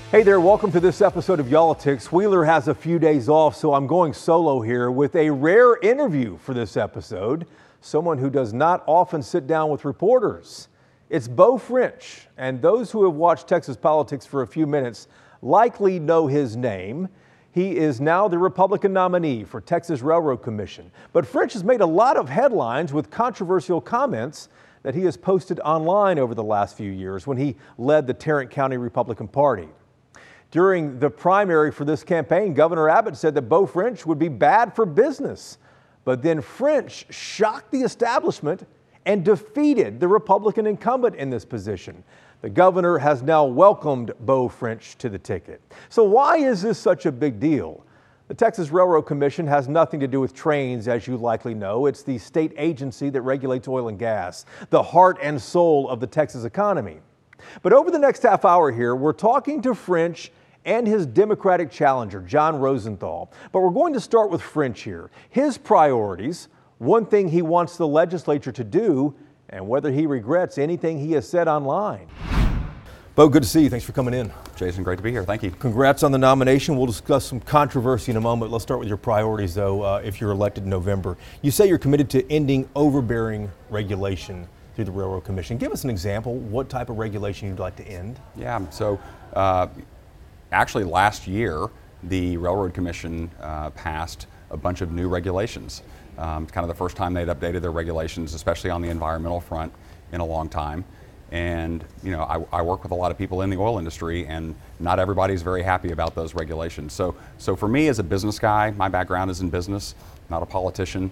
Hey there, welcome to this episode of Y'all-itics. Wheeler has a few days off, so I'm going solo here with a rare interview for this episode. Someone who does not often sit down with reporters. It's Beau French, and those who have watched Texas politics for a few minutes likely know his name. He is now the Republican nominee for Texas Railroad Commission. But French has made a lot of headlines with controversial comments that he has posted online over the last few years when he led the Tarrant County Republican Party. During the primary for this campaign, Governor Abbott said that Beau French would be bad for business. But then French shocked the establishment and defeated the Republican incumbent in this position. The governor has now welcomed Beau French to the ticket. So why is this such a big deal? The Texas Railroad Commission has nothing to do with trains, as you likely know. It's the state agency that regulates oil and gas, the heart and soul of the Texas economy. But over the next half hour here, we're talking to French and his Democratic challenger, John Rosenthal. But we're going to start with French here. His priorities, one thing he wants the legislature to do, and whether he regrets anything he has said online. Beau, good to see you. Thanks for coming in. Jason, great to be here. Thank you. Congrats on the nomination. We'll discuss some controversy in a moment. Let's start with your priorities, though, if you're elected in November. You say you're committed to ending overbearing regulation through the Railroad Commission. Give us an example. What type of regulation you'd like to end? Yeah, so actually last year, the Railroad Commission passed a bunch of new regulations. It's kind of the first time they'd updated their regulations, especially on the environmental front, in a long time. And you know, I work with a lot of people in the oil industry, and not everybody's very happy about those regulations. So for me as a business guy, my background is in business, not a politician.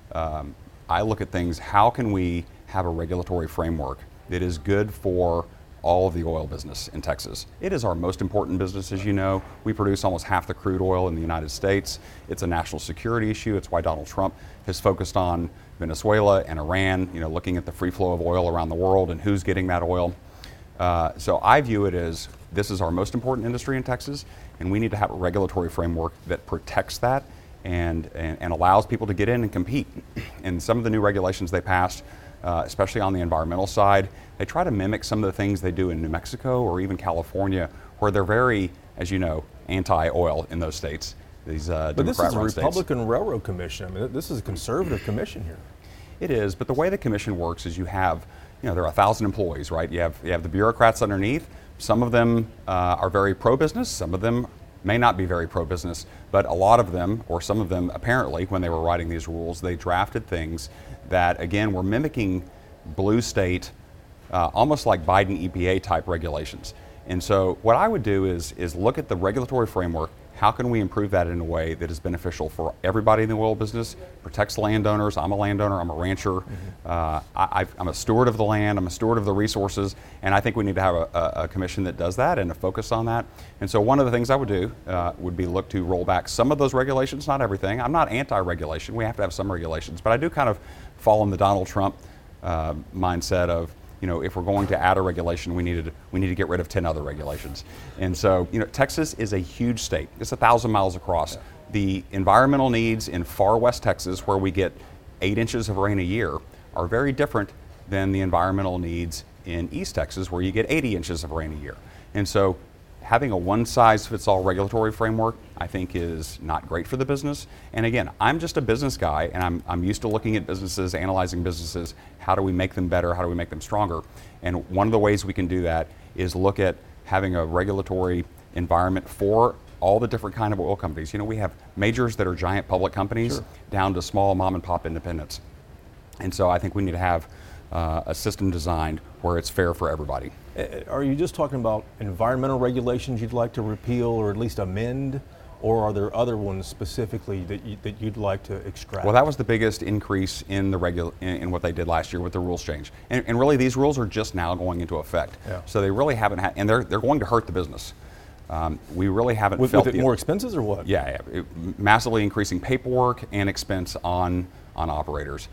I look at things, how can we have a regulatory framework that is good for all of the oil business in Texas? It is our most important business, as you know. We produce almost half the crude oil in the United States. It's a national security issue. It's why Donald Trump has focused on Venezuela and Iran, you know, looking at the free flow of oil around the world and who's getting that oil. So I view it as this is our most important industry in Texas, and we need to have a regulatory framework that protects that and allows people to get in and compete. And some of the new regulations they passed, especially on the environmental side, they try to mimic some of the things they do in New Mexico or even California, where they're very, as you know, anti-oil in those states. These but this is a Republican Railroad Commission. I mean, this is a conservative commission here. It is, but the way the commission works is you have, you know, there are 1,000 employees, right? You have the bureaucrats underneath. Some of them are very pro-business. Some of them may not be very pro-business, but a lot of them, or some of them apparently, when they were writing these rules, they drafted things that, again, were mimicking blue state, almost like Biden EPA type regulations. And so what I would do is look at the regulatory framework. How can we improve that in a way that is beneficial for everybody in the oil business, protects landowners? I'm a landowner, I'm a rancher. I'm a steward of the land, I'm a steward of the resources, and I think we need to have a commission that does that and a focus on that. And so one of the things I would do would be look to roll back some of those regulations, not everything. I'm not anti-regulation, we have to have some regulations, but I do kind of fall in the Donald Trump mindset of, you know, if we're going to add a regulation, we need to get rid of 10 other regulations. And so, you know, Texas is a huge state. It's 1,000 miles across. The environmental needs in far west Texas, where we get 8 inches of rain a year, are very different than the environmental needs in East Texas, where you get 80 inches of rain a year. And so having a one-size-fits-all regulatory framework, I think, is not great for the business. And again, I'm just a business guy, and I'm used to looking at businesses, analyzing businesses. How do we make them better? How do we make them stronger? And one of the ways we can do that is look at having a regulatory environment for all the different kind of oil companies. You know, we have majors that are giant public companies, sure, down to small mom-and-pop independents. And so I think we need to have a system designed where it's fair for everybody. Are you just talking about environmental regulations you'd like to repeal or at least amend, or are there other ones specifically that you'd like to extract? Well, that was the biggest increase in the in what they did last year with the rules change. And really, these rules are just now going into effect. Yeah. So they really haven't had, and they're going to hurt the business. We really haven't felt with it more expenses or what? Yeah, massively increasing paperwork and expense on operators.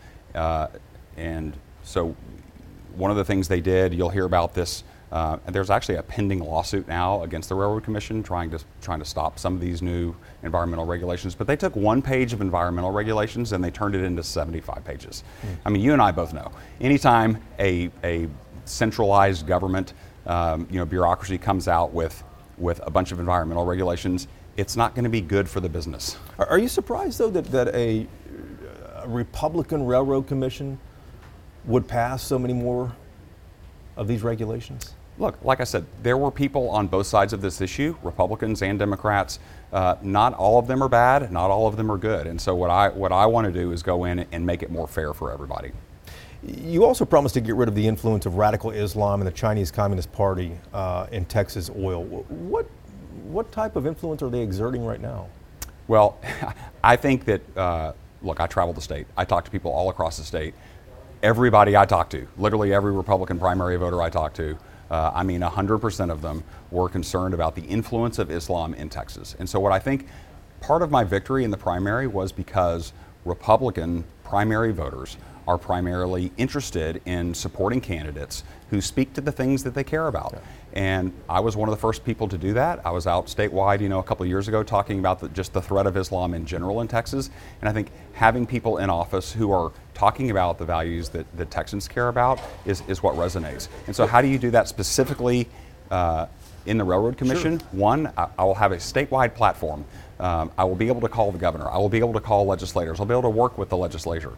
And so one of the things they did, you'll hear about this, there's actually a pending lawsuit now against the Railroad Commission trying to stop some of these new environmental regulations. But they took 1 page of environmental regulations and they turned it into 75 pages. I mean, you and I both know, anytime a centralized government, bureaucracy comes out with with a bunch of environmental regulations, it's not going to be good for the business. Are you surprised, though, that a Republican Railroad Commission would pass so many more of these regulations? Look, like I said, there were people on both sides of this issue, Republicans and Democrats. Not all of them are bad, not all of them are good. And so what I want to do is go in and make it more fair for everybody. You also promised to get rid of the influence of radical Islam and the Chinese Communist Party in Texas oil. What type of influence are they exerting right now? Well, I think that, look, I travel the state. I talk to people all across the state. Everybody I talk to, literally every Republican primary voter I talk to, 100% of them were concerned about the influence of Islam in Texas. And so what I think part of my victory in the primary was because Republican primary voters are primarily interested in supporting candidates who speak to the things that they care about. Okay. And I was one of the first people to do that. I was out statewide, a couple of years ago talking about just the threat of Islam in general in Texas. And I think having people in office who are talking about the values that Texans care about is what resonates. And so how do you do that specifically in the Railroad Commission? Sure. One, I will have a statewide platform. I will be able to call the governor. I will be able to call legislators. I'll be able to work with the legislature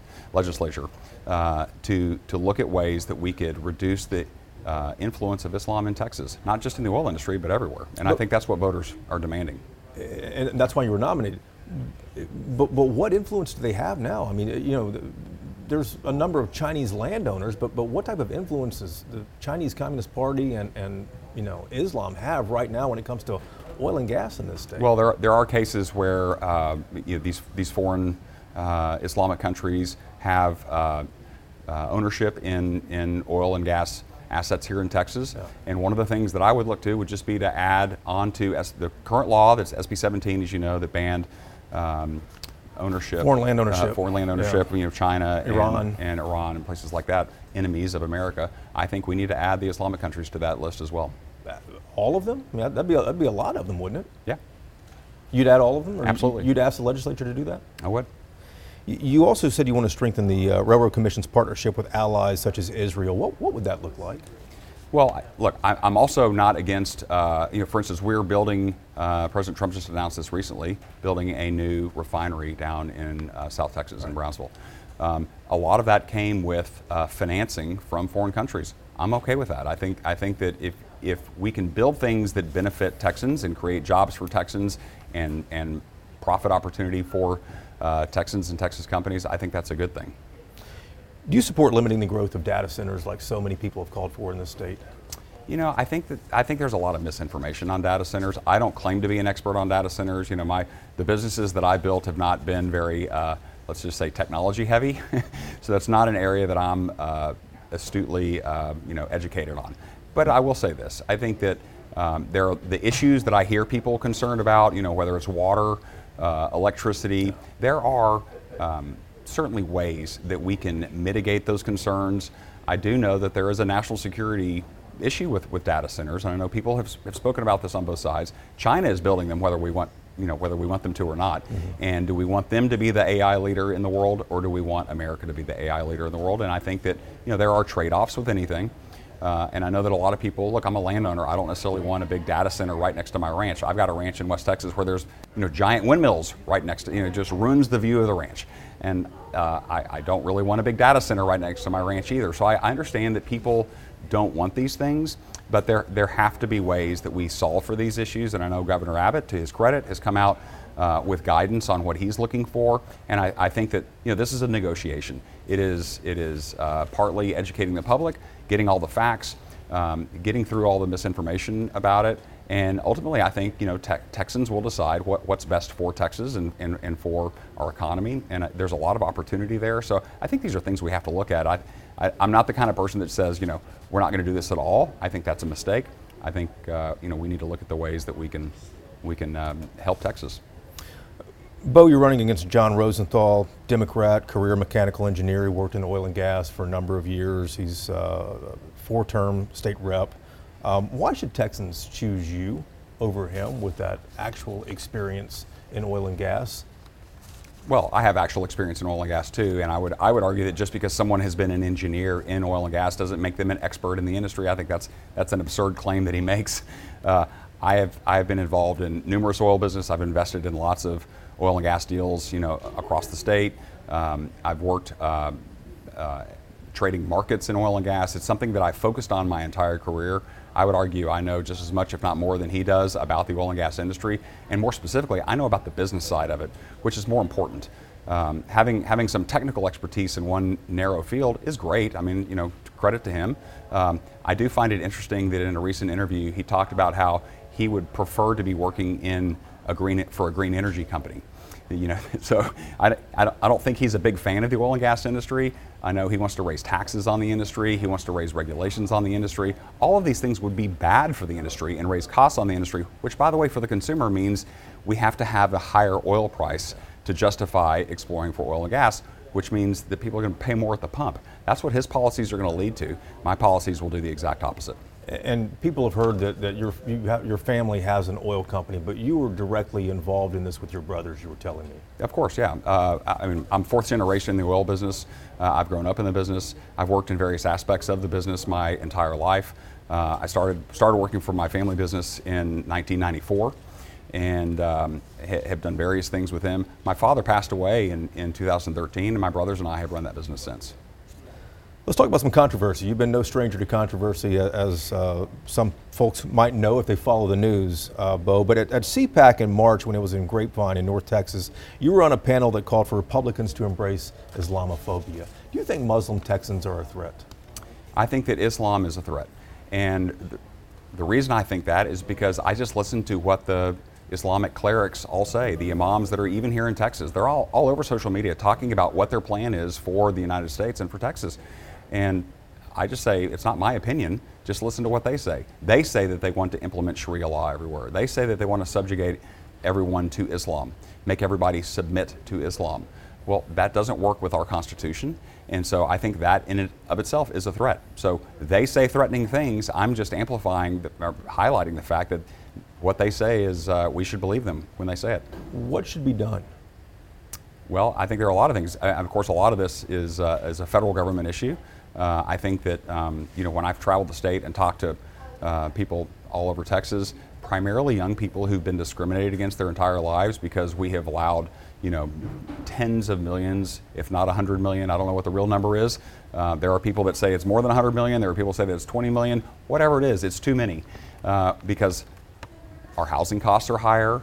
to look at ways that we could reduce the influence of Islam in Texas, not just in the oil industry, but everywhere. And I think that's what voters are demanding. And that's why you were nominated. But what influence do they have now? I mean, there's a number of Chinese landowners, but what type of influence does the Chinese Communist Party and Islam have right now when it comes to oil and gas in this state? Well, there are cases where these foreign Islamic countries have ownership in oil and gas assets here in Texas. Yeah. And one of the things that I would look to would just be to add on to the current law, that's SB 17, as you know, that banned ownership, foreign land ownership, yeah. China, Iran, and Iran, and places like that, enemies of America. I think we need to add the Islamic countries to that list as well. All of them? I mean, that'd be a lot of them, wouldn't it? Yeah. You'd add all of them? Or absolutely. You'd ask the legislature to do that? I would. You also said you want to strengthen the Railroad Commission's partnership with allies such as Israel. What would that look like? Well, look, I'm also not against, for instance, we're building, President Trump just announced this recently, building a new refinery down in South Texas in Brownsville. A lot of that came with financing from foreign countries. I'm okay with that. I think that if we can build things that benefit Texans and create jobs for Texans and profit opportunity for Texans and Texas companies, I think that's a good thing. Do you support limiting the growth of data centers like so many people have called for in this state? I think there's a lot of misinformation on data centers. I don't claim to be an expert on data centers. The businesses that I built have not been very, let's just say, technology heavy. So that's not an area that I'm astutely, educated on. But I will say this: I think that there are the issues that I hear people concerned about. Whether it's water, electricity, there are certainly ways that we can mitigate those concerns. I do know that there is a national security issue with data centers, and I know people have spoken about this on both sides. China is building them whether we want them to or not. Mm-hmm. And do we want them to be the AI leader in the world, or do we want America to be the AI leader in the world? And I think that there are trade-offs with anything. And I know that a lot of people, look, I'm a landowner. I don't necessarily want a big data center right next to my ranch. I've got a ranch in West Texas where there's giant windmills right next to, just ruins the view of the ranch. And I don't really want a big data center right next to my ranch either. So I understand that people don't want these things, but there have to be ways that we solve for these issues. And I know Governor Abbott, to his credit, has come out with guidance on what he's looking for. And I think that this is a negotiation. It is partly educating the public, getting all the facts, getting through all the misinformation about it. And ultimately, I think Texans will decide what's best for Texas and for our economy. And there's a lot of opportunity there. So I think these are things we have to look at. I'm not the kind of person that says we're not going to do this at all. I think that's a mistake. I think we need to look at the ways that we can help Texas. Bo, you're running against John Rosenthal, Democrat, career mechanical engineer. He worked in oil and gas for a number of years. He's a 4-term state rep. Why should Texans choose you over him with that actual experience in oil and gas? Well, I have actual experience in oil and gas too, and I would argue that just because someone has been an engineer in oil and gas doesn't make them an expert in the industry. I think that's an absurd claim that he makes. I have been involved in numerous oil business. I've invested in lots of oil and gas deals, across the state. I've worked trading markets in oil and gas. It's something that I focused on my entire career. I would argue I know just as much, if not more, than he does about the oil and gas industry. And more specifically, I know about the business side of it, which is more important. Having some technical expertise in one narrow field is great. I mean, credit to him. I do find it interesting that in a recent interview, he talked about how he would prefer to be working for a green energy company. So I don't think he's a big fan of the oil and gas industry. I know he wants to raise taxes on the industry. He wants to raise regulations on the industry. All of these things would be bad for the industry and raise costs on the industry, which, by the way, for the consumer means we have to have a higher oil price to justify exploring for oil and gas, which means that people are going to pay more at the pump. That's what his policies are going to lead to. My policies will do the exact opposite. And people have heard that your family has an oil company, but you were directly involved in this with your brothers, you were telling me. Of course, yeah. I'm fourth generation in the oil business. I've grown up in the business. I've worked in various aspects of the business my entire life. I started working for my family business in 1994 and have done various things with him. My father passed away in 2013, and my brothers and I have run that business since. Let's talk about some controversy. You've been no stranger to controversy, as some folks might know if they follow the news, Bo. But at CPAC in March, when it was in Grapevine in North Texas, you were on a panel that called for Republicans to embrace Islamophobia. Do you think Muslim Texans are a threat? I think that Islam is a threat. And the reason I think that is because I just listened to what the Islamic clerics all say, the imams that are even here in Texas. They're all over social media talking about what their plan is for the United States and for Texas. And I just say, it's not my opinion, just listen to what they say. They say that they want to implement Sharia law everywhere. They say that they want to subjugate everyone to Islam, make everybody submit to Islam. Well, that doesn't work with our Constitution, and so I think that in and of itself is a threat. So they say threatening things, I'm just amplifying, or highlighting the fact that what they say is we should believe them when they say it. What should be done? Well, I think there are a lot of things. Of course, a lot of this is a federal government issue. I think that when I've traveled the state and talked to people all over Texas, primarily young people who've been discriminated against their entire lives because we have allowed tens of millions, if not 100 million, I don't know what the real number is. There are people that say it's more than 100 million. There are people that say that it's 20 million. Whatever it is, it's too many because our housing costs are higher.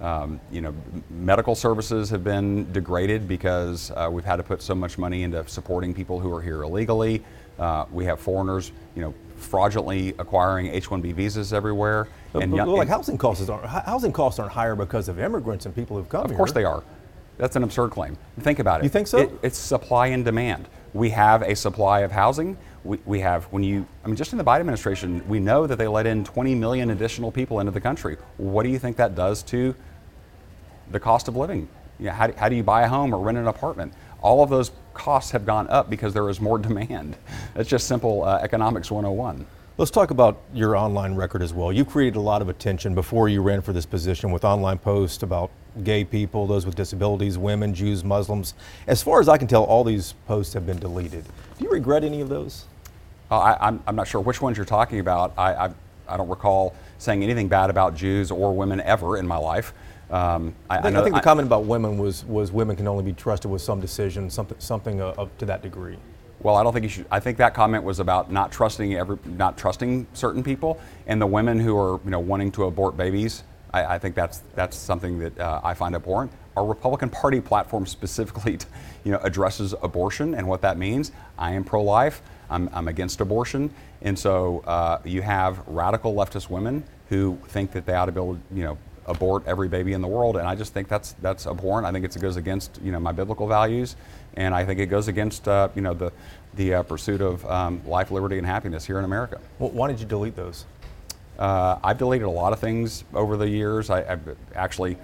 Medical services have been degraded because we've had to put so much money into supporting people who are here illegally. We have foreigners, fraudulently acquiring H-1B visas everywhere. Housing costs aren't higher because of immigrants and people who've come here. Of course they are. That's an absurd claim. Think about it. You think so? It's supply and demand. We have a supply of housing. We have, just in the Biden administration, we know that they let in 20 million additional people into the country. What do you think that does to the cost of living? How do you buy a home or rent an apartment? All of those costs have gone up because there is more demand. It's just simple economics 101. Let's talk about your online record as well. You created a lot of attention before you ran for this position with online posts about gay people, those with disabilities, women, Jews, Muslims. As far as I can tell, all these posts have been deleted. Do you regret any of those? I'm not sure which ones you're talking about. I don't recall saying anything bad about Jews or women ever in my life. I think the comment about women was women can only be trusted with some decision, something up to that degree. Well, I don't think you should. I think that comment was about not trusting certain people, and the women who are wanting to abort babies. I think that's something that I find abhorrent. Our Republican Party platform specifically, addresses abortion and what that means. I am pro-life. I'm against abortion, and so you have radical leftist women who think that they ought to be able to, abort every baby in the world, and I just think that's abhorrent. I think it goes against my biblical values, and I think it goes against the pursuit of life, liberty, and happiness here in America. Well, why did you delete those? I've deleted a lot of things over the years. I actually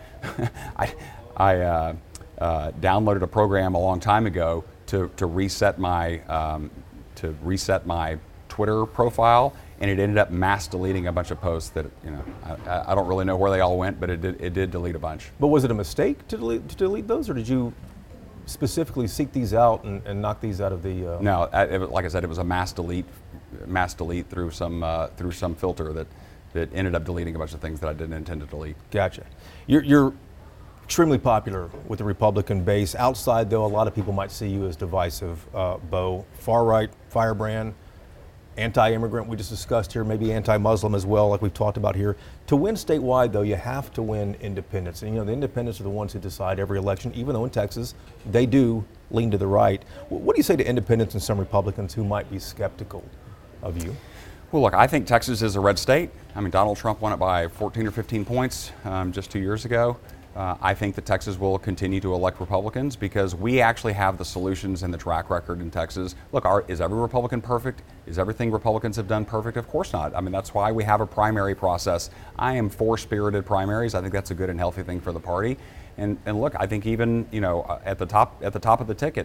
I downloaded a program a long time ago to reset my Twitter profile, and it ended up mass deleting a bunch of posts that I don't really know where they all went, but it did delete a bunch. But was it a mistake to delete those, or did you specifically seek these out and knock these out of the? No, like I said, it was a mass delete through some filter that that ended up deleting a bunch of things that I didn't intend to delete. Gotcha. You're extremely popular with the Republican base. Outside, though, a lot of people might see you as divisive, Bo. Far-right firebrand, anti-immigrant, we just discussed here, maybe anti-Muslim as well, like we've talked about here. To win statewide, though, you have to win independents. And, the independents are the ones who decide every election, even though in Texas, they do lean to the right. What do you say to independents and some Republicans who might be skeptical of you? Well, look, I think Texas is a red state. I mean, Donald Trump won it by 14 or 15 points just 2 years ago. I think that Texas will continue to elect Republicans because we actually have the solutions and the track record in Texas. Look, is every Republican perfect? Is everything Republicans have done perfect? Of course not. I mean, that's why we have a primary process. I am for spirited primaries. I think that's a good and healthy thing for the party. And look, I think even at the top of the ticket,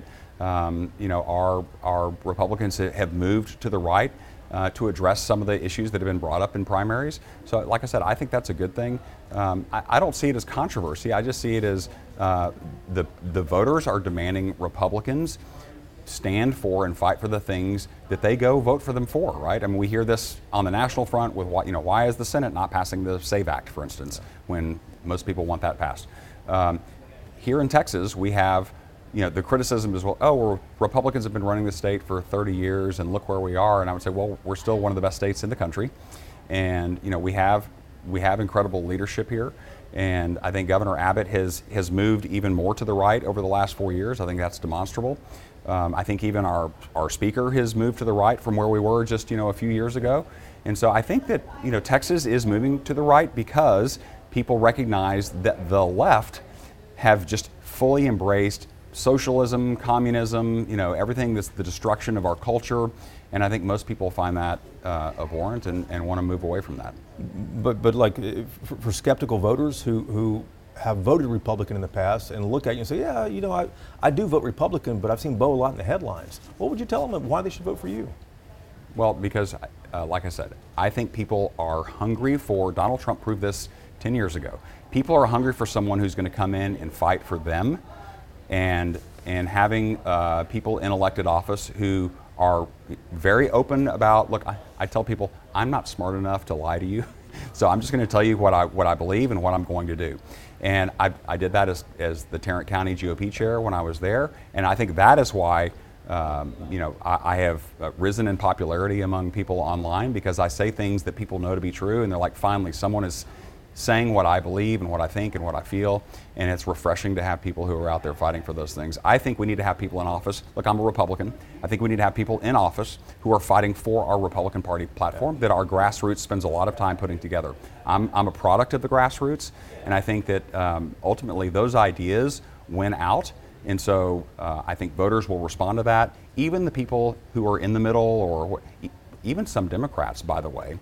our Republicans have moved to the right to address some of the issues that have been brought up in primaries. So, like I said, I think that's a good thing. I don't see it as controversy. I just see it as the voters are demanding Republicans stand for and fight for the things that they go vote for them for, right? I mean, we hear this on the national front with why is the Senate not passing the SAVE Act, for instance, when most people want that passed. Here in Texas, we have the criticism is, Republicans have been running the state for 30 years and look where we are. And I would say, well, we're still one of the best states in the country. And, we have incredible leadership here. And I think Governor Abbott has moved even more to the right over the last 4 years. I think that's demonstrable. I think even our speaker has moved to the right from where we were just, a few years ago. And so I think that, Texas is moving to the right because people recognize that the left have just fully embraced socialism, communism, everything that's the destruction of our culture. And I think most people find that abhorrent and want to move away from that. But like for skeptical voters who have voted Republican in the past and look at you and say, yeah, I do vote Republican, but I've seen Bo a lot in the headlines. What would you tell them why they should vote for you? Well, because like I said, I think people are hungry for, Donald Trump proved this 10 years ago. People are hungry for someone who's going to come in and fight for them. And having people in elected office who are very open about, look, I tell people, I'm not smart enough to lie to you, so I'm just going to tell you what I believe and what I'm going to do. And I did that as the Tarrant County GOP chair when I was there, and I think that is why I have risen in popularity among people online because I say things that people know to be true, and they're like, finally, someone is saying what I believe and what I think and what I feel, and it's refreshing to have people who are out there fighting for those things. I think we need to have people in office. Look, I'm a Republican. I think we need to have people in office who are fighting for our Republican Party platform that our grassroots spends a lot of time putting together. I'm a product of the grassroots, and I think that ultimately those ideas win out, and so I think voters will respond to that. Even the people who are in the middle, or even some Democrats, by the way,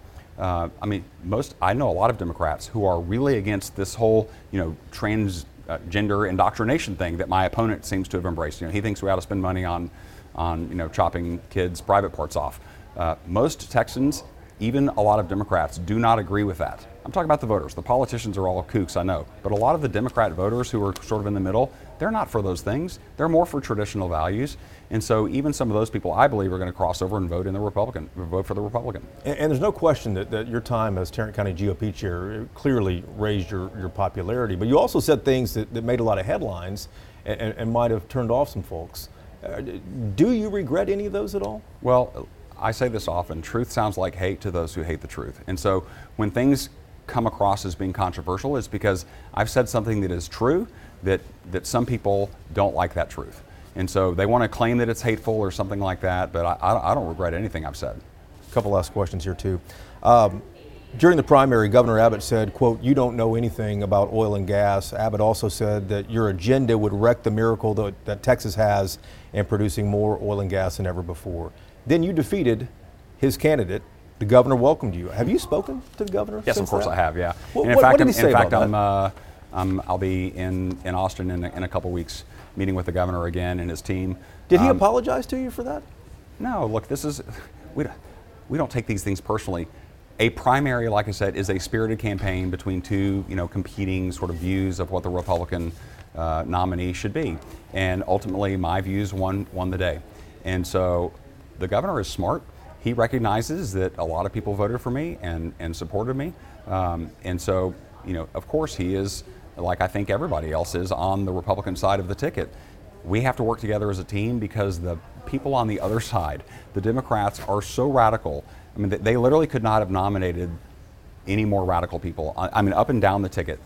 I know a lot of Democrats who are really against this whole, transgender indoctrination thing that my opponent seems to have embraced. He thinks we ought to spend money on chopping kids' private parts off. Most Texans, even a lot of Democrats, do not agree with that. I'm talking about the voters. The politicians are all kooks, I know. But a lot of the Democrat voters who are sort of in the middle, they're not for those things. They're more for traditional values. And so even some of those people, I believe, are going to cross over and vote for the Republican. And there's no question that your time as Tarrant County GOP chair clearly raised your popularity. But you also said things that made a lot of headlines and might have turned off some folks. Do you regret any of those at all? Well, I say this often, truth sounds like hate to those who hate the truth. And so when things come across as being controversial, it's because I've said something that is true that some people don't like that truth. And so they want to claim that it's hateful or something like that, but I don't regret anything I've said. A couple last questions here too. During the primary, Governor Abbott said, quote, "You don't know anything about oil and gas." Abbott also said that your agenda would wreck the miracle that Texas has in producing more oil and gas than ever before. Then you defeated his candidate. The governor welcomed you. Have you spoken to the governor? Yes, of course I have, yeah. What did he say about that? I'll be in Austin in a couple weeks, meeting with the governor again and his team. Did he apologize to you for that? No, look, we don't take these things personally. A primary, like I said, is a spirited campaign between two, competing sort of views of what the Republican nominee should be. And ultimately, my views won the day. And so the governor is smart. he recognizes that a lot of people voted for me and supported me. And so, of course he is, like I think everybody else is, on the Republican side of the ticket. We have to work together as a team because the people on the other side, the Democrats, are so radical. I mean, they literally could not have nominated any more radical people. I mean, up and down the ticket.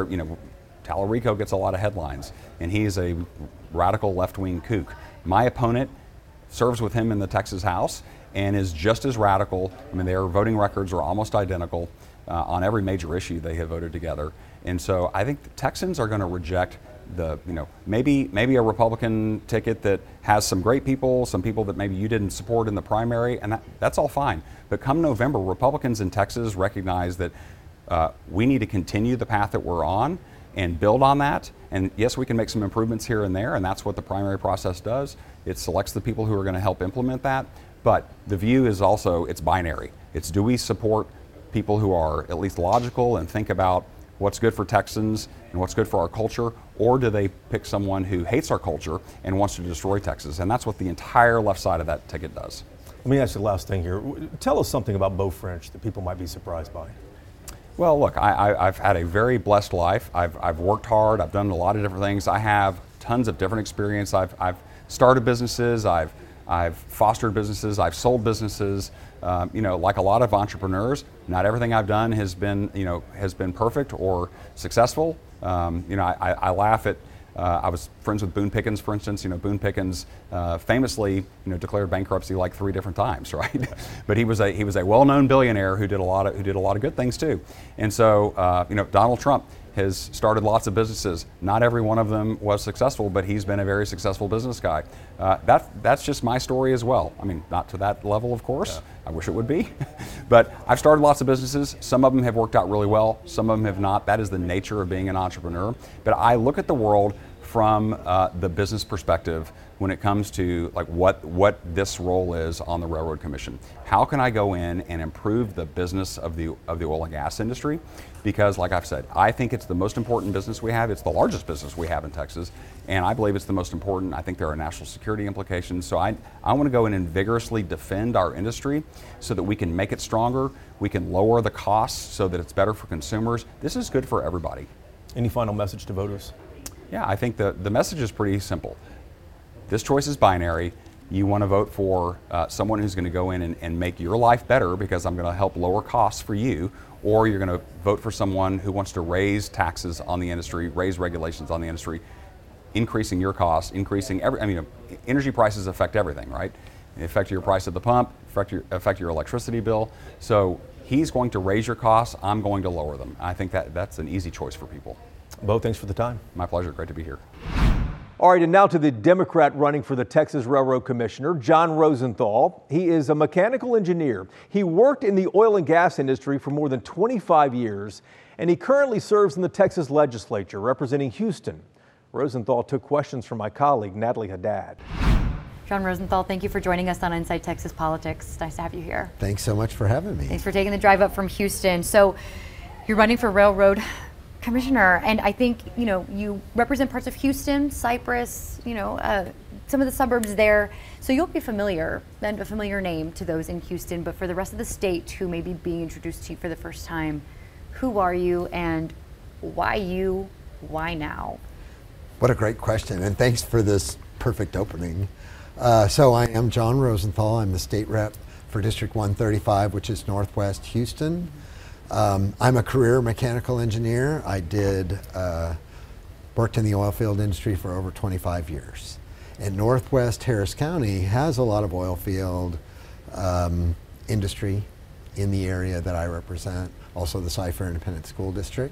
Tallarico gets a lot of headlines, and he's a radical left-wing kook. My opponent serves with him in the Texas House and is just as radical. I mean, their voting records are almost identical. On every major issue they have voted together. And so I think the Texans are going to reject maybe a Republican ticket that has some great people, some people that maybe you didn't support in the primary, and that's all fine. But come November, Republicans in Texas recognize that we need to continue the path that we're on and build on that. And yes, we can make some improvements here and there, and that's what the primary process does. It selects the people who are going to help implement that. But the view is also, it's binary. It's, do we support people who are at least logical and think about what's good for Texans and what's good for our culture, or do they pick someone who hates our culture and wants to destroy Texas? And that's what the entire left side of that ticket does. Let me ask you the last thing here. Tell us something about Beau French that people might be surprised by. Well, look, I've had a very blessed life. I've worked hard. I've done a lot of different things. I have tons of different experience. I've started businesses. I've fostered businesses. I've sold businesses. Like a lot of entrepreneurs, not everything I've done has been perfect or successful. I laugh at. I was friends with Boone Pickens, for instance. Boone Pickens famously, declared bankruptcy like 3 different times, right? But he was a well-known billionaire who did a lot of good things too. And so, Donald Trump has started lots of businesses. Not every one of them was successful, but he's been a very successful business guy. That's just my story as well. I mean, not to that level, of course. Yeah. I wish it would be. But I've started lots of businesses. Some of them have worked out really well. Some of them have not. That is the nature of being an entrepreneur. But I look at the world from the business perspective when it comes to like what this role is on the Railroad Commission. How can I go in and improve the business of the oil and gas industry? Because like I've said, I think it's the most important business we have. It's the largest business we have in Texas, and I believe it's the most important. I think there are national security implications. So I want to go in and vigorously defend our industry so that we can make it stronger. We can lower the costs so that it's better for consumers. This is good for everybody. Any final message to voters? Yeah, I think the message is pretty simple. This choice is binary. You want to vote for someone who's going to go in and make your life better because I'm going to help lower costs for you, or you're going to vote for someone who wants to raise taxes on the industry, raise regulations on the industry, increasing your costs, increasing energy prices affect everything, right? They affect your price at the pump, affect your electricity bill. So he's going to raise your costs, I'm going to lower them. I think that's an easy choice for people. Beau, thanks for the time. My pleasure, great to be here. All right, and now to the Democrat running for the Texas Railroad Commissioner, John Rosenthal. He is a mechanical engineer. He worked in the oil and gas industry for more than 25 years, and he currently serves in the Texas legislature representing Houston. Rosenthal took questions from my colleague, Natalie Haddad. John Rosenthal, thank you for joining us on Inside Texas Politics. Nice to have you here. Thanks so much for having me. Thanks for taking the drive up from Houston. So you're running for Railroad Commissioner, and I think, you represent parts of Houston, Cypress, some of the suburbs there. So you'll be familiar, and a familiar name to those in Houston, but for the rest of the state who may be being introduced to you for the first time, who are you and why you, why now? What a great question, and thanks for this perfect opening. So I am John Rosenthal. I'm the state rep for District 135, which is Northwest Houston. I'm a career mechanical engineer. I worked in the oil field industry for over 25 years. And Northwest Harris County has a lot of oil field industry in the area that I represent, also the Cy-Fair Independent School District.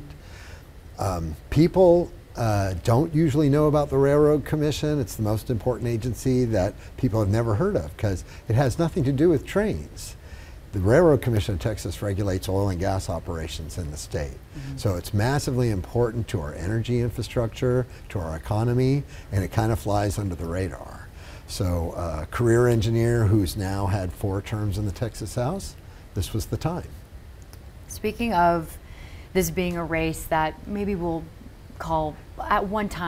People don't usually know about the Railroad Commission. It's the most important agency that people have never heard of because it has nothing to do with trains. The Railroad Commission of Texas regulates oil and gas operations in the state. Mm-hmm. So it's massively important to our energy infrastructure, to our economy, and it kind of flies under the radar. So a career engineer who's now had 4 terms in the Texas House, this was the time. Speaking of this being a race that maybe we'll call at one time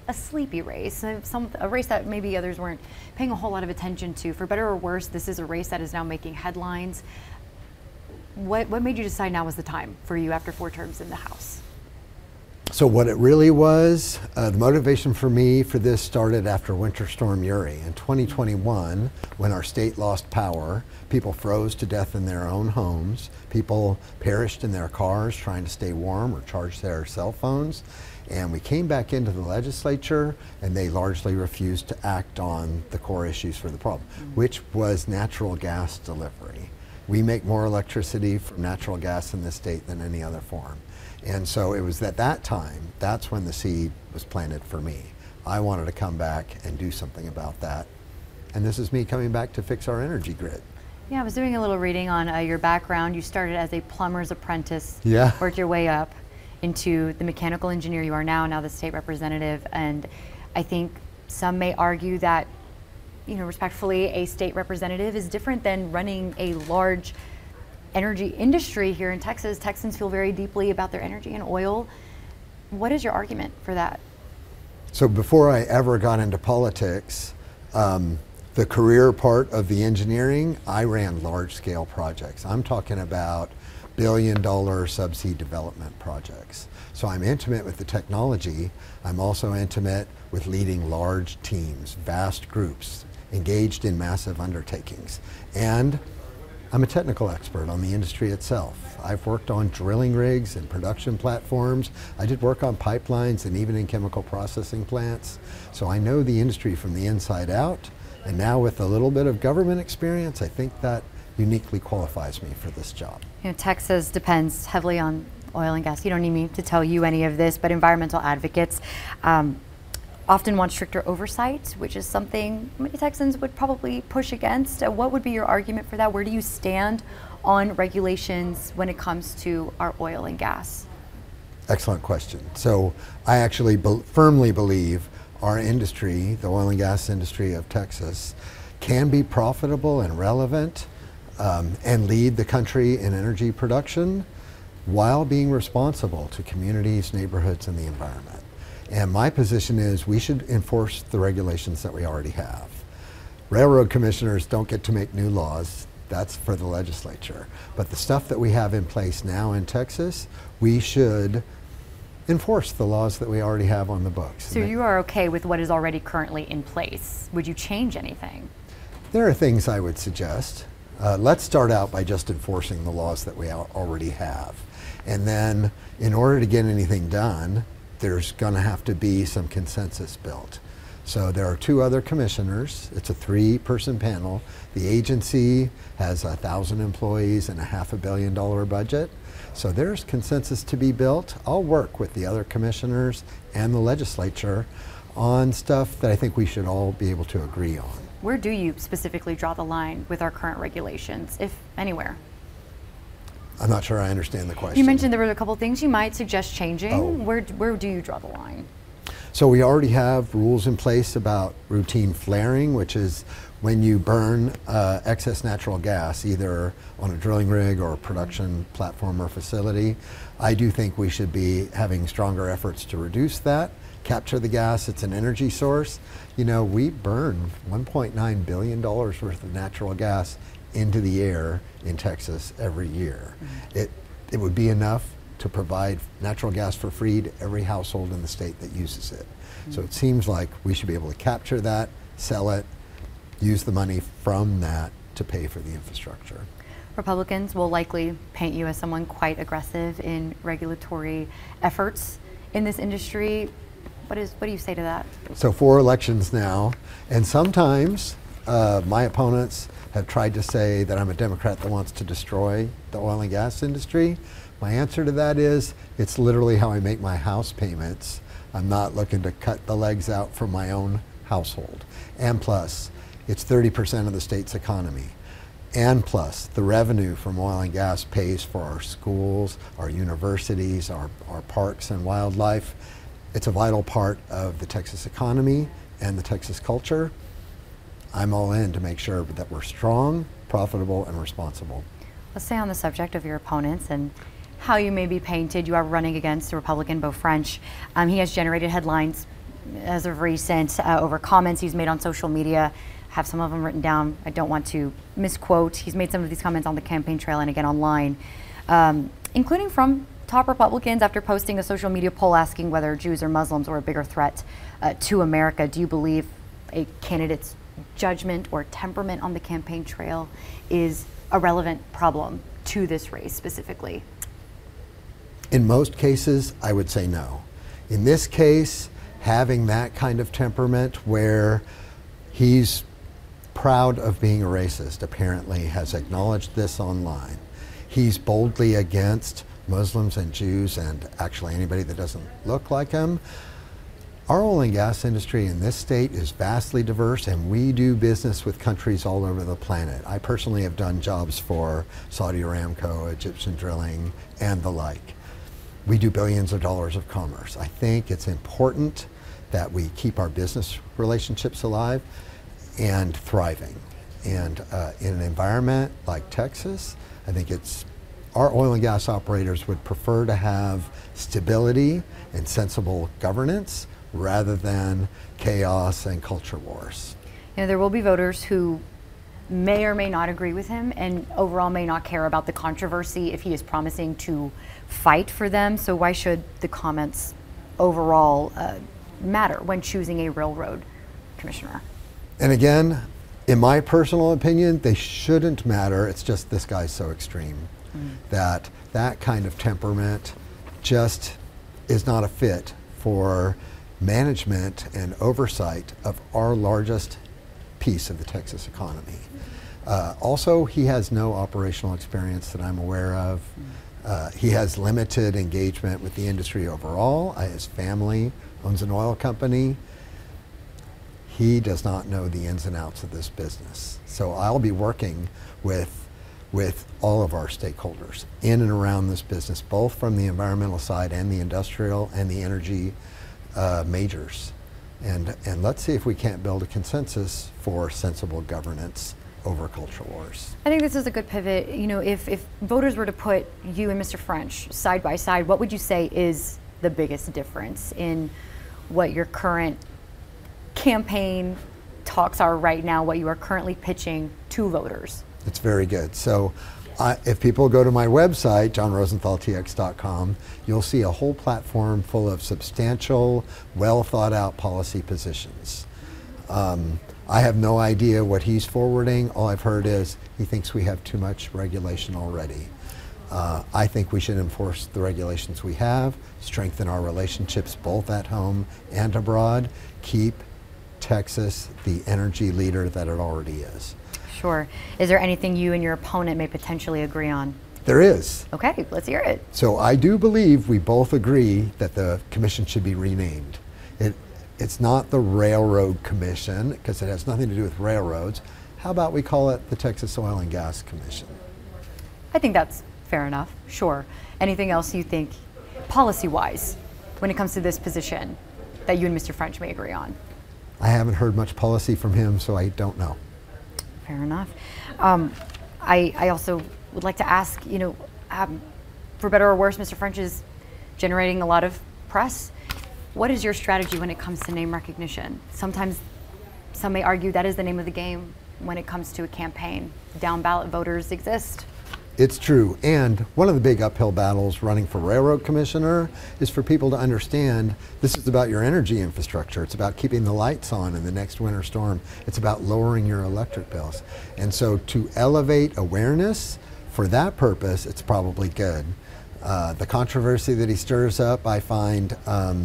a sleepy race, a race that maybe others weren't paying a whole lot of attention to. For better or worse, this is a race that is now making headlines. What made you decide now was the time for you after 4 terms in the House? So what it really was, the motivation for me for this started after Winter Storm Uri. In 2021, when our state lost power, people froze to death in their own homes. People perished in their cars trying to stay warm or charge their cell phones. And we came back into the legislature and they largely refused to act on the core issues for the problem, which was natural gas delivery. We make more electricity from natural gas in this state than any other form. And so it was at that time, that's when the seed was planted for me. I wanted to come back and do something about that. And this is me coming back to fix our energy grid. Yeah, I was doing a little reading on your background. You started as a plumber's apprentice, Yeah. worked your way up into the mechanical engineer you are now the state representative. And I think some may argue that, respectfully, a state representative is different than running a large energy industry here in Texas. Texans feel very deeply about their energy and oil. What is your argument for that? So before I ever got into politics, the career part of the engineering, I ran large-scale projects. I'm talking about billion-dollar subsea development projects. So I'm intimate with the technology. I'm also intimate with leading large teams, vast groups, engaged in massive undertakings. And I'm a technical expert on the industry itself. I've worked on drilling rigs and production platforms. I did work on pipelines and even in chemical processing plants. So I know the industry from the inside out. And now with a little bit of government experience, I think that uniquely qualifies me for this job. Texas depends heavily on oil and gas. You don't need me to tell you any of this, but environmental advocates often want stricter oversight, which is something many Texans would probably push against. What would be your argument for that? Where do you stand on regulations when it comes to our oil and gas? Excellent question. So I actually firmly believe our industry, the oil and gas industry of Texas, can be profitable and relevant and lead the country in energy production while being responsible to communities, neighborhoods, and the environment. And my position is we should enforce the regulations that we already have. Railroad commissioners don't get to make new laws. That's for the legislature. But the stuff that we have in place now in Texas, we should enforce the laws that we already have on the books. So you are okay with what is already currently in place? Would you change anything? There are things I would suggest. Let's start out by just enforcing the laws that we already have. And then in order to get anything done, there's going to have to be some consensus built. So there are 2 other commissioners. It's a 3-person panel. The agency has 1,000 employees and a $500 million budget. So there's consensus to be built. I'll work with the other commissioners and the legislature on stuff that I think we should all be able to agree on. Where do you specifically draw the line with our current regulations, if anywhere? I'm not sure I understand the question. You mentioned there were a couple things you might suggest changing. Oh. Where do you draw the line? So we already have rules in place about routine flaring, which is when you burn excess natural gas, either on a drilling rig or a production platform or facility. I do think we should be having stronger efforts to reduce that, capture the gas. It's an energy source. We burn $1.9 billion worth of natural gas into the air in Texas every year. Mm-hmm. It would be enough to provide natural gas for free to every household in the state that uses it. Mm-hmm. So it seems like we should be able to capture that, sell it, use the money from that to pay for the infrastructure. Republicans will likely paint you as someone quite aggressive in regulatory efforts in this industry. What do you say to that? So 4 elections now, and sometimes my opponents have tried to say that I'm a Democrat that wants to destroy the oil and gas industry. My answer to that is, it's literally how I make my house payments. I'm not looking to cut the legs out from my own household. And plus, it's 30% of the state's economy. And plus, the revenue from oil and gas pays for our schools, our universities, our parks and wildlife. It's a vital part of the Texas economy and the Texas culture. I'm all in to make sure that we're strong, profitable, and responsible. Let's stay on the subject of your opponents and how you may be painted. You are running against the Republican Beau French. He has generated headlines as of recent over comments he's made on social media. I have some of them written down. I don't want to misquote. He's made some of these comments on the campaign trail and again online, including from top Republicans after posting a social media poll asking whether Jews or Muslims were a bigger threat to America. Do you believe a candidate's judgment or temperament on the campaign trail is a relevant problem to this race specifically? In most cases, I would say no. In this case, having that kind of temperament where he's proud of being a racist, apparently has acknowledged this online. He's boldly against Muslims and Jews and actually anybody that doesn't look like him. Our oil and gas industry in this state is vastly diverse, and we do business with countries all over the planet. I personally have done jobs for Saudi Aramco, Egyptian Drilling, and the like. We do billions of dollars of commerce. I think it's important that we keep our business relationships alive and thriving. And in an environment like Texas, I think our oil and gas operators would prefer to have stability and sensible governance rather than chaos and culture wars. You know, there will be voters who may or may not agree with him and overall may not care about the controversy if he is promising to fight for them. So why should the comments overall matter when choosing a railroad commissioner? And again, in my personal opinion, they shouldn't matter. It's just this guy's so extreme that kind of temperament just is not a fit for management and oversight of our largest piece of the Texas economy. Also, he has no operational experience that I'm aware of. He has limited engagement with the industry overall. His family owns an oil company. He does not know the ins and outs of this business. So I'll be working with all of our stakeholders in and around this business, both from the environmental side and the industrial and the energy majors. And let's see if we can't build a consensus for sensible governance over culture wars. I think this is a good pivot. You know, if voters were to put you and Mr. French side by side, what would you say is the biggest difference in what your current campaign talks are right now, what you are currently pitching to voters? It's very good. So if people go to my website, johnrosenthaltx.com, you'll see a whole platform full of substantial, well thought out policy positions. I have no idea what he's forwarding. All I've heard is he thinks we have too much regulation already. I think we should enforce the regulations we have, strengthen our relationships both at home and abroad, keep Texas the energy leader that it already is. Sure. Is there anything you and your opponent may potentially agree on? There is. Okay, let's hear it. So I do believe we both agree that the commission should be renamed. It's not the Railroad Commission because it has nothing to do with railroads. How about we call it the Texas Oil and Gas Commission? I think that's fair enough. Sure. Anything else you think, policy-wise, when it comes to this position, that you and Mr. French may agree on? I haven't heard much policy from him, so I don't know. Fair enough. I also would like to ask, you know, for better or worse, Mr. French is generating a lot of press. What is your strategy when it comes to name recognition? Sometimes some may argue that is the name of the game when it comes to a campaign. Down ballot voters exist. It's true. And one of the big uphill battles running for railroad commissioner is for people to understand this is about your energy infrastructure. It's about keeping the lights on in the next winter storm. It's about lowering your electric bills. And so to elevate awareness for that purpose, it's probably good. The controversy that he stirs up, I find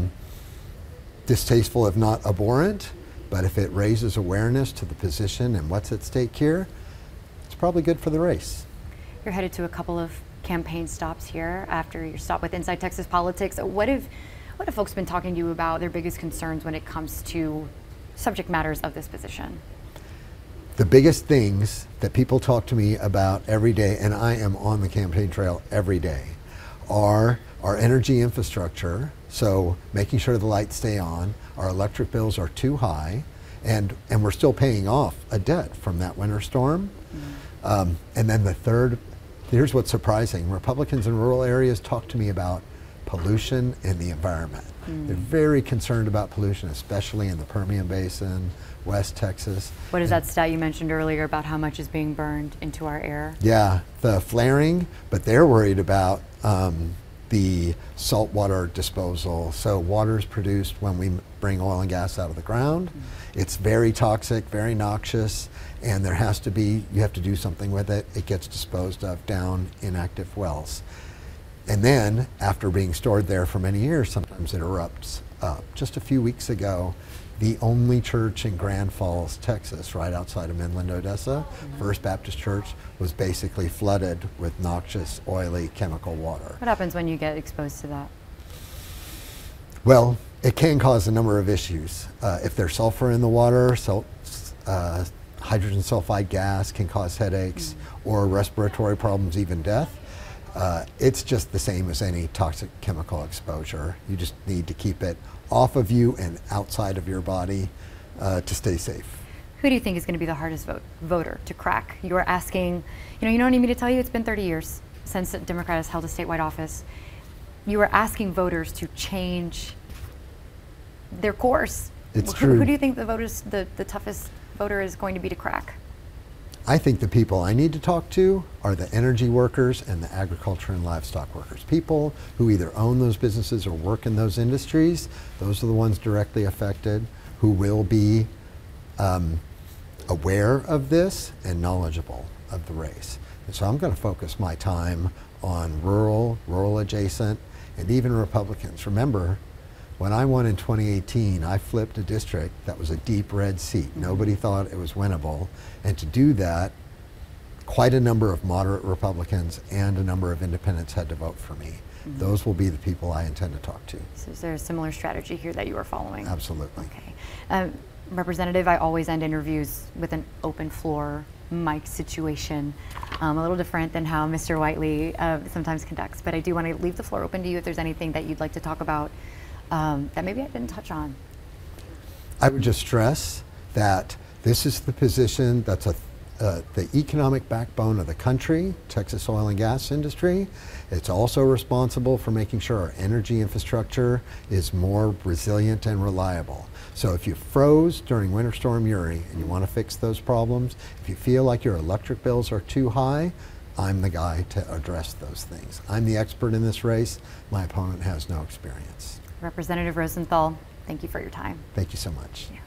distasteful, if not abhorrent. But if it raises awareness to the position and what's at stake here, it's probably good for the race. You're headed to a couple of campaign stops here after your stop with Inside Texas Politics. What have folks been talking to you about their biggest concerns when it comes to subject matters of this position? The biggest things that people talk to me about every day, and I am on the campaign trail every day, are our energy infrastructure, so making sure the lights stay on, our electric bills are too high, and we're still paying off a debt from that winter storm. And then the third, here's what's surprising. Republicans in rural areas talk to me about pollution and the environment. They're very concerned about pollution, especially in the Permian Basin, West Texas. What is that stat you mentioned earlier about how much is being burned into our air? Yeah, the flaring, but they're worried about the saltwater disposal. So water is produced when we bring oil and gas out of the ground. It's very toxic, very noxious, and you have to do something with it. It gets disposed of down in active wells. And then, after being stored there for many years, sometimes it erupts up. Just a few weeks ago, the only church in Grand Falls, Texas, right outside of Midland, Odessa, First Baptist Church, was basically flooded with noxious, oily, chemical water. What happens when you get exposed to that? Well, it can cause a number of issues. If there's sulfur in the water, hydrogen sulfide gas can cause headaches or respiratory problems, even death. It's just the same as any toxic chemical exposure. You just need to keep it off of you and outside of your body to stay safe. Who do you think is going to be the hardest voter to crack? You are asking, you don't need me to tell you, it's been 30 years since a Democrat has held a statewide office. You are asking voters to change their course. It's true. Who do you think the toughest voter is going to be to crack? I think the people I need to talk to are the energy workers and the agriculture and livestock workers. People who either own those businesses or work in those industries. Those are the ones directly affected, who will be aware of this and knowledgeable of the race. And so I'm going to focus my time on rural adjacent, and even Republicans. Remember, when I won in 2018, I flipped a district that was a deep red seat. Nobody thought it was winnable. And to do that, quite a number of moderate Republicans and a number of independents had to vote for me. Those will be the people I intend to talk to. So is there a similar strategy here that you are following? Absolutely. Okay. Representative, I always end interviews with an open floor mic situation, a little different than how Mr. Whiteley sometimes conducts, but I do want to leave the floor open to you if there's anything that you'd like to talk about that maybe I didn't touch on. I would just stress that this is the position that's the economic backbone of the country, Texas oil and gas industry. It's also responsible for making sure our energy infrastructure is more resilient and reliable. So if you froze during Winter Storm Uri and you want to fix those problems, if you feel like your electric bills are too high, I'm the guy to address those things. I'm the expert in this race. My opponent has no experience. Representative Rosenthal, thank you for your time. Thank you so much. Yeah.